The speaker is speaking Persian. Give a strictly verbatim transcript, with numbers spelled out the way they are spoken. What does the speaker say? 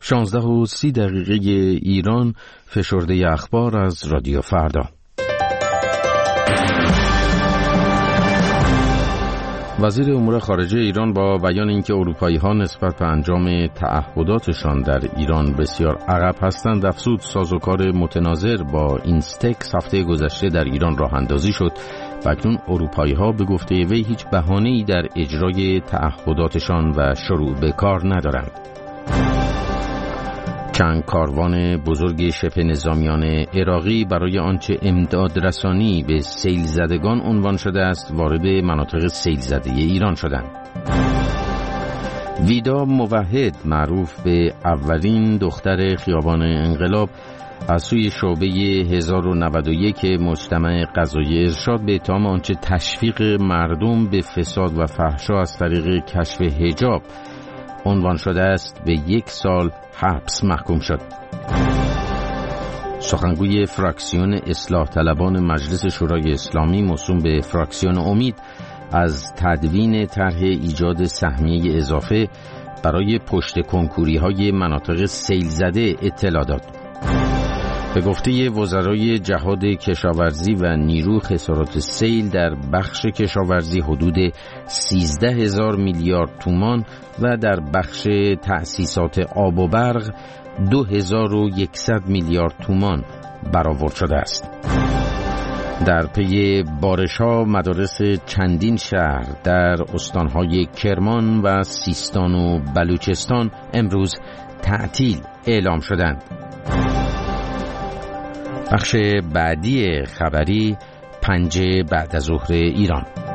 شانزده و سی دقیقه ایران، فشرده اخبار از رادیو فردا. وزیر امور خارجه ایران با بیان اینکه اروپایی‌ها نسبت به انجام تعهداتشان در ایران بسیار عقب هستند، افزود سازوکار متناظر با اینستکس هفته گذشته در ایران راه اندازی شد و اکنون اروپایی‌ها به گفته وی هیچ بهانه‌ای در اجرای تعهداتشان و شروع به کار ندارند. چند کاروان بزرگ شبه نظامیان عراقی برای آنچه امداد رسانی به سیل زدگان عنوان شده است وارد مناطق سیل زده ایران شدند. ویدا موحد، معروف به اولین دختر خیابان انقلاب، از سوی شعبه هزار و نود و یک مجتمع قضایی ارشاد به اتهام آنچه تشویق مردم به فساد و فحشا از طریق کشف حجاب عنوان شده است به یک سال حبس محکوم شد. سخنگوی فراکسیون اصلاح طلبان مجلس شورای اسلامی موسوم به فراکسیون امید از تدوین طرح ایجاد سهمیه اضافه برای پشت کنکوری های مناطق سیل زده اطلاع داد. به گفته وزرای جهاد کشاورزی و نیرو، خسارات سیل در بخش کشاورزی حدود سیزده هزار میلیارد تومان و در بخش تأسیسات آب و برق دو هزار و یکصد میلیارد تومان برآورد شده است. در پی بارش‌ها مدارس چندین شهر در استان‌های کرمان و سیستان و بلوچستان امروز تعطیل اعلام شدند. بخش بعدی خبری، پنج بعد از ظهر ایران.